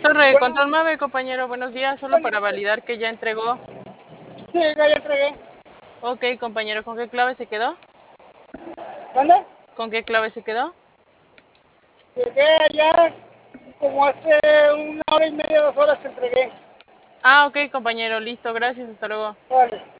Torre de Bueno, control 9, compañero, buenos días, solo bueno, para validar que ya entregó. sí, ya entregué. Ok, compañero, ¿con qué clave se quedó? ¿Dónde? ¿Con qué clave se quedó? Llegué allá como hace 1 hora y media, 2 horas que entregué. Ah, ok, compañero, listo, gracias, hasta luego. Vale.